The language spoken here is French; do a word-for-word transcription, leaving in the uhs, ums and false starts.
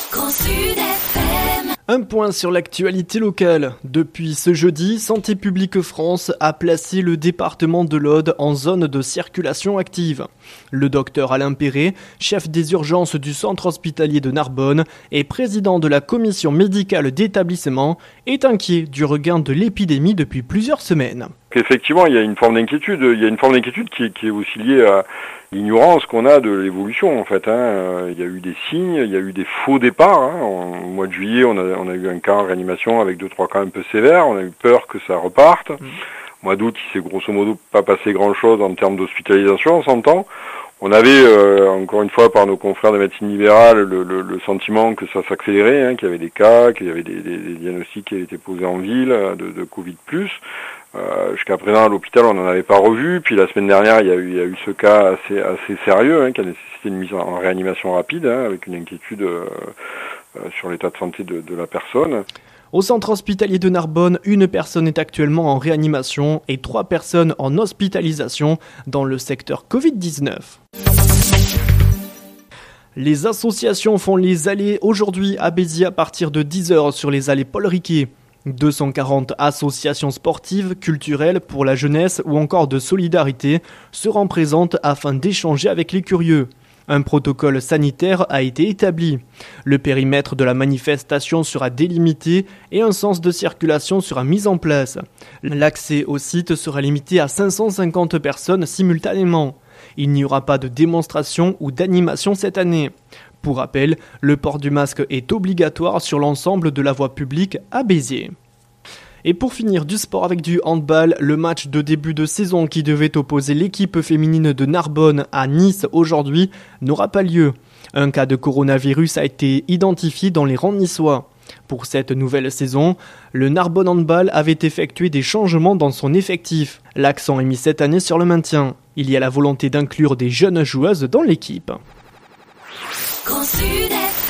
Un point sur l'actualité locale. Depuis ce jeudi, Santé publique France a placé le département de l'Aude en zone de circulation active. Le docteur Alain Perret, chef des urgences du centre hospitalier de Narbonne et président de la commission médicale d'établissement, est inquiet du regain de l'épidémie depuis plusieurs semaines. Effectivement, il y a une forme d'inquiétude. Il y a une forme d'inquiétude qui, qui est aussi liée à l'ignorance qu'on a de l'évolution, en fait. Hein. Il y a eu des signes, il y a eu des faux départs. Hein. Au mois de juillet, on a, on a eu un cas en réanimation avec deux, trois cas un peu sévères. On a eu peur que ça reparte. Mmh. Au mois d'août, il s'est grosso modo pas passé grand-chose en termes d'hospitalisation, on s'entend. On avait, euh, encore une fois, par nos confrères de médecine libérale, le, le, le sentiment que ça s'accélérait, hein, qu'il y avait des cas, qu'il y avait des, des, des diagnostics qui avaient été posés en ville de, de Covid plus. Euh, jusqu'à présent, à l'hôpital, on n'en avait pas revu. Puis la semaine dernière, il y a eu, il y a eu ce cas assez, assez sérieux, hein, qui a nécessité une mise en réanimation rapide, hein, avec une inquiétude euh, euh, sur l'état de santé de, de la personne. Au centre hospitalier de Narbonne, une personne est actuellement en réanimation et trois personnes en hospitalisation dans le secteur covid dix-neuf. Les associations font les allées aujourd'hui à Béziers à partir de dix heures sur les allées Paul Riquet. deux cent quarante associations sportives, culturelles, pour la jeunesse ou encore de solidarité seront présentes afin d'échanger avec les curieux. Un protocole sanitaire a été établi. Le périmètre de la manifestation sera délimité et un sens de circulation sera mis en place. L'accès au site sera limité à cinq cent cinquante personnes simultanément. Il n'y aura pas de démonstration ou d'animation cette année. Pour rappel, le port du masque est obligatoire sur l'ensemble de la voie publique à Béziers. Et pour finir, du sport avec du handball, le match de début de saison qui devait opposer l'équipe féminine de Narbonne à Nice aujourd'hui n'aura pas lieu. Un cas de coronavirus a été identifié dans les rangs niçois. Pour cette nouvelle saison, le Narbonne Handball avait effectué des changements dans son effectif. L'accent est mis cette année sur le maintien. Il y a la volonté d'inclure des jeunes joueuses dans l'équipe. Grand Sud F M.